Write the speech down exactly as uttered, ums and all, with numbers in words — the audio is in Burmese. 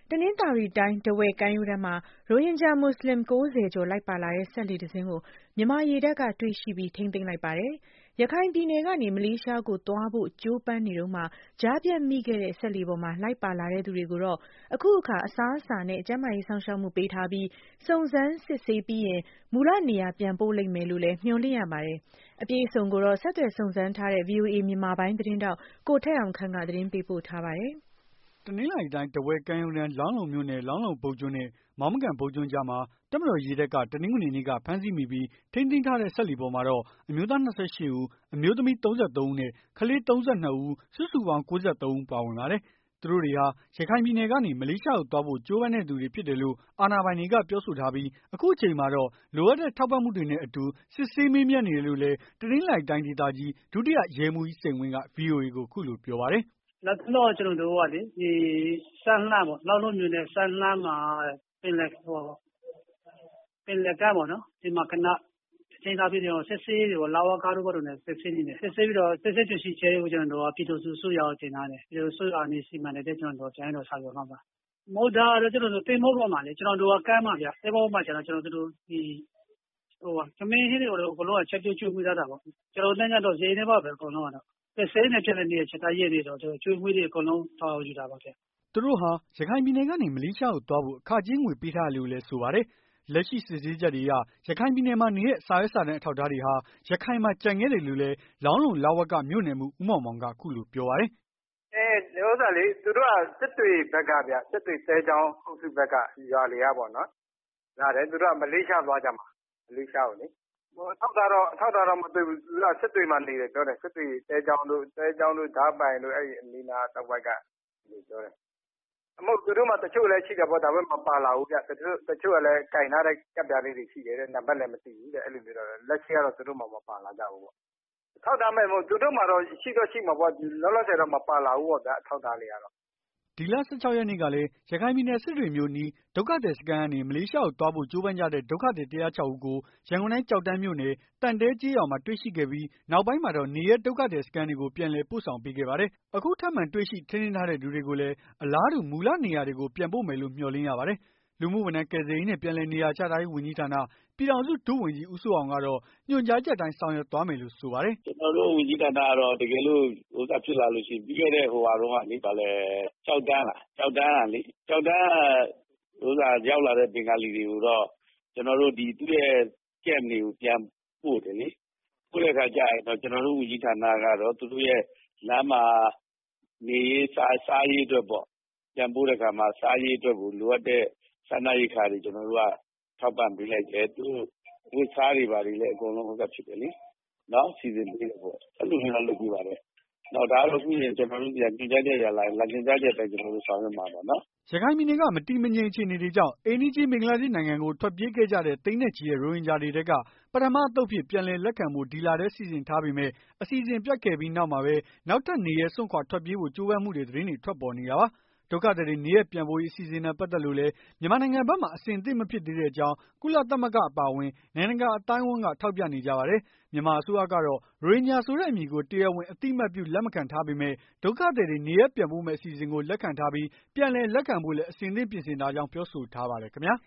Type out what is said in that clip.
တနင်္သာရီတိုင်းထားဝယ်ကမ်းရိုးတန်းမှာရိုဟင်ဂျာမွတ်ဆလင်၉၀ကျော်လိုက်ပါလာတဲ့စက်လှေတစ်စင်းကိုမြန်မာရေတပ်ကတွေ့ရှိပြီးထိန်းသိမ်းလိုက်ပါတယ်။ရခိုင်ပြည်နယ်ကနေမလေးရှားကိုသွားဖို့ကြိုးပမ်းနေတုန်းမှာကြားပြတ်မိခဲ့တဲ့စက်လှေပေါ်မှာလိုက်ပါလာတဲ့သူတွေကိုတော့အခုအခါအစားအစာနဲ့ကျန်းမာရေးစောင့်ရှောက်မှုပေးထားပြီးစုံစမ်းစစ်ဆေးပြီးရင်မူလနေရာပြန်ပို့လိမ့်မယ်လို့လည်းမျှော်လင့်ရပါတယ်။အပြည့်အစုံကိုတော့ဆက်သွယ်စုံစမ်းထားတဲ့ ဗွီအိုအေမြန်မာပိုင်းသတင်းထောက်ကိုထက်အောင်ခန့်ကသတင်းပေးပို့ထားပါတယ်။တနင်္သာရီတိုင်းထားဝယ်ကမ်းရိုးတန်းလောင်းလုံမြို့နယ်လောင်းလုံဘုတ်ကျွန်းနဲ့မောင်းမကန်ဘုတ်ကျွန်းကြားမှာတပ်မတော်ရေတပ်ကတနင်္ဂနွေနေ့ကဖမ်းဆီးမိပြီးထိန်းသိမ်းထားတဲ့စက်လှေပေါ်မှာတော့အမျိုးသား၂၈ဦးအမျိုးသမီး၃၃ဦးနဲ့ကလေး၃၂ဦးစုစုပေါင်း၉၃ဦးပါဝင်ပါတယ်။သူတို့တွေဟာရခိုင်ပြည်နယ်ကနေမလေးရှားကိုသွားဖို့ကြိုးပမ်းတဲ့သူတွေဖြစ်တယ်လို့အာဏာပိုင်တွေကပြောဆိုထားပြီးအခုအချိန်မှာတော့လိုအပ်တဲ့ထောက်ပံ့မှုတွေနဲ့အတူစစ်ဆေးမေးမြန်းနေတယ်လို့လည်းတနင်္သာရီတိုင်းဒေသကြီးဒုတိယရဲမှူးကြီးစိန်ဝင်းက ဗွီအိုအေကိုအခုလိုပြောပါတယ်။ "လတ်တလောကျွန်တော်တို့ကလေဒီစမ်းလှမ်းပေါ့လောင်းလုံးမြို့နယ်စမ်းလှမ်းမှာပင်လယ်ဟောပင်လယ်ကမ်းပေါ့နော်ဒီမှာခဏချိန်သားပြီးတော့စစ်ဆေးတွေလာဝကားတို့ဘာလို့လဲစစ်ဆေးနေတယ်စစ်ဆေးပြီးတော့စစ်ဆေးတွေ့ရှိချက်ကိုကျွန်တော်တို့ပြည်သူစုစုရအောင်တင်ထားတယ်ပြည်သူစုရအနေစီမံတဲ့ကျွန်တော်တို့ကျန်တော့စာပြောမှာပါမဟုတ်တာတော့ကျွန်တော်တို့တင်မို့ပေါ်မှာလေကျွန်တော်တို့ကကမ်းမှာဗျတင်မို့မှာကျွန်တော်တို့ဒီဟိုသမင်းဟင်းတွေကိုအကုန်လုံးချက်ပြုတ်ကျွေးမှုသားတာပေါ့ကျွန်တော်လည်းကတော့ဈေးနေပါပဲအကုန်လုံးကတော့စစ်ဆေးနေဖြစ်နေတဲ့ချက်သားရည်တွေတော့ကျွန်တော်ကျွေးမှုတွေအကုန်လုံးတောင်းယူတာပါဗျသူတို့ဟာရခိုင်ပြည်နယ်ကနေမလေးရှားကိုသွားဖို့အခကြေးငွေပေးထားတယ်လို့လည်းဆိုပါတယ်။လက်ရှိစစ်ဆေးချက်တွေအရရခိုင်ပြည်နယ်မှာနေတဲ့စာရွက်စာတမ်းအထောက်အထားတွေဟာရခိုင်မှာကျန်ခဲ့တယ်လို့လည်းလောင်းလုံလဝကမြို့နယ်မှူးဦးမောင်မောင်ကအခုလိုပြောပါတယ်။အဲဥစ္စာလေးသူတို့ကစစ်တွေဘက်ကဗျစစ်တွေတဲချောင်းအုပ်စုဘက်ကရွာလေရပေါ့နော်။ဒါတယ်သူတို့ကမလေးရှားသွားကြမှာမလေးရှားကိုလေဟိုအထောက်သားတော့အထောက်သားတော့မတွေ့ဘူးသူကစစ်တွေမှာနေတယ်ပြောတယ်စစ်တွေတဲချောင်းတို့တဲချောင်းတို့ဓာပိုင်တို့အဲ့ဒီအနီးနာတောက်ဘက်ကပြောတယ်အမဟုတ်သူတို့မှတချို့လည်းရှိတယ်ပေါ့ဒါပေမဲ့မပါလာဘူးဗျတချို့တချို့ကလည်းကင်ထားတဲ့ကပ်ပြားလေးတွေရှိတယ်တဲ့နံပါတ်လည်းမသိဘူးတဲ့အဲ့လိုမျိုးတော့လက်ရှိကတော့သူတို့မှမပါလာကြဘူးပေါ့ထောက်ထားမဲ့မို့သူတို့မှတော့ရှိတော့ရှိမှာပေါ့လောလောဆယ်တော့မပါလာဘူးပေါ့ဗျအထောက်ထားလေးကတော့ဒီလ၁၆ရက်နေ့ကလည်းရခိုင်ပြည်နယ်စစ်တွေမြို့နီးဒုက္ခသည်စခန်းကနေမလေးရှားကိုသွားဖို့ကြိုးပမ်းကြတဲ့ဒုက္ခသည်၁၀၆ဦးကိုရန်ကုန်တိုင်းကျောက်တန်းမြို့နယ်တန်တဲကျေးရွာမှာတွေ့ရှိခဲ့ပြီးနောက်ပိုင်းမှာတော့နေရပ်ဒုက္ခသည်စခန်းတွေကိုပြန်လည်ပို့ဆောင်ပေးခဲ့ပါတယ်။အခုထပ်မံတွေ့ရှိထိန်းသိမ်းထားတဲ့သူတွေကိုလည်းအလားတူမူလနေရာတွေကိုပြန်ပို့မယ်လို့မျှော်လင့်ရပါတယ်။လူမှုဝန်ထမ်းကယ်ဆယ်ရေးနဲ့ပြန်လည်နေရာချထားရေးဝန်ကြီးဌာနပြည်ထောင်စုဒုဝန်ကြီးဦးစိုးအောင်ကတော့ညွှန်ကြားချက်တိုင်းဆောင်ရွက်သွားမယ်လို့ဆိုပါတယ်။ကျွန်တော်တို့ဝန်ကြီးဌာနကတော့တကယ်လို့ဥစ္စာဖြစ်လာလို့ရှိရင်ပြီးခဲ့တဲ့ဟိုဟာတော့လေဗာလဲကြောက်တန်းလားကြောက်တန်းကလေကြောက်တန်းဥစ္စာရောက်လာတဲ့ဘင်္ဂါလီတွေကိုတော့ကျွန်တော်တို့ဒီသူ့ရဲ့ကက်တွေကိုပြန်ပို့တယ်လေပို့တဲ့အခါကျရင်တော့ကျွန်တော်တို့ဝန်ကြီးဌာနကတော့သူတို့ရဲ့လမ်းမှာနေရေးစားစားရေးအတွက်ပေါ့ပြန်ပို့တဲ့အခါမှာစားရေးအတွက်ကိုလိုအပ်တဲ့စားနပ်ရိက္ခာတွေကျွန်တော်တို့ကထောက်ပံ့ပေးလိုက်တယ်သူဝတ်စားတွေပါတွေလည်းအကုန်လုံးဟုတ်ကဲ့ဖြစ်တယ်လေနော်စီစဉ်ပေးတယ်ပေါ့အဲ့လိုမျိုးလုပ်ပြပါတယ်တော့ဒါတော့ပြီးရင်ကျွန်တော်တို့ပြန်ကြည့်ကြတဲ့ရလာလာကြတဲ့တိုင်ကျွန်တော်တို့ဆောင်ရွက်မှာပါနော်ရခိုင်ပြည်နယ်ကမတည်မငြိမ်အခြေအနေတွေကြောင့်အိန္ဒိချင်းဘင်္ဂလားဒေ့ရှ်နိုင်ငံကိုထွက်ပြေးခဲ့ကြတဲ့သိန်းနဲ့ချီတဲ့ရိုဟင်ဂျာတွေတဲကပထမအသုတ်ဖြစ်ပြန်လည်လက်ခံဖို့ဒီလထဲစီစဉ်ထားပေမဲ့အစီအစဉ်ပြတ်ခဲ့ပြီးနောက်မှာပဲနောက်ထပ်နေရဲစွန့်ခွာထွက်ပြေးဖို့ကြိုးပမ်းမှုတွေသတင်းတွေထွက်ပေါ်နေတာပါဒုက္ခသည်တွေနေရပ်ပြန်ဖို့အစီအစဉ်နဲ့ပတ်သက်လို့လည်းမြန်မာနိုင်ငံဘက်မှာအဆင်သင့်မဖြစ်သေးတဲ့အကြောင်းကုလသမဂ္ဂအပါအဝင်နိုင်ငံတကာအတိုင်းအဝန်းကထောက်ပြနေကြပါတယ်မြန်မာအစိုးရကတော့ရိုဟင်ဂျာဆိုတဲ့အမည်ကိုတရားဝင်အသိအမှတ်ပြုလက်မခံထားပေမဲ့ဒုက္ခသည်တွေနေရပ်ပြန်ဖို့မဲ့အစီအစဉ်ကိုလက်ခံထားပြီးပြန်လည်လက်ခံဖို့လည်းအစဉ်သင့်ပြင်ဆင်ထားကြောင်းပြောဆိုထားပါတယ်ခင်ဗျာ